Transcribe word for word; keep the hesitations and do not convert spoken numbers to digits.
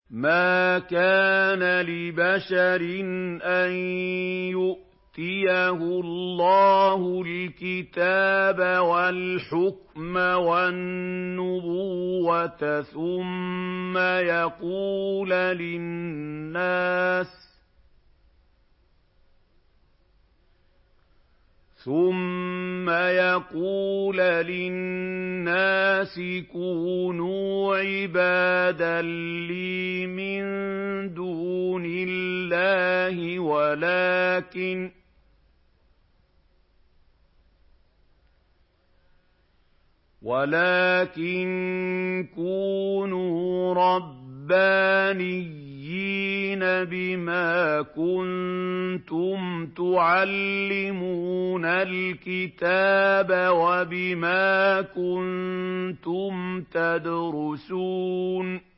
مَا كَانَ لِبَشَرٍ أَن يُؤْتِيَهُ اللَّهُ الْكِتَابَ وَالْحُكْمَ وَالنُّبُوَّةَ ثُمَّ يَقُولَ لِلنَّاسِ ثُمَّ يَقُولَ لِلنَّاسِ كُونُوا عِبَادًا لِّي مِن دُونِ اللَّهِ وَلَٰكِن وَلَٰكِن كُونُوا رَبَّانِيِّينَ بِمَا كُنتُمْ تُعَلِّمُونَ الْكِتَابَ وَبِمَا كُنتُمْ تَدْرُسُونَ